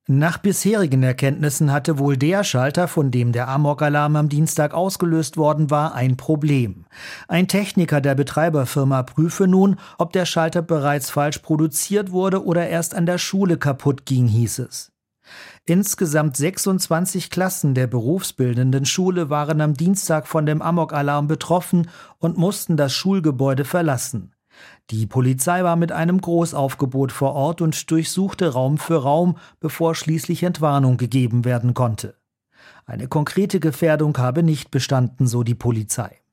Nach bisherigen Erkenntnissen hatte wohl der Schalter, von dem der Amokalarm am Dienstag ausgelöst worden war, ein Problem. Ein Techniker der Betreiberfirma prüfe nun, ob der Schalter bereits falsch produziert wurde oder erst an der Schule kaputt ging, hieß es. Insgesamt 26 Klassen der berufsbildenden Schule waren am Dienstag von dem Amokalarm betroffen und mussten das Schulgebäude verlassen. Die Polizei war mit einem Großaufgebot vor Ort und durchsuchte Raum für Raum, bevor schließlich Entwarnung gegeben werden konnte. Eine konkrete Gefährdung habe nicht bestanden, so die Polizei.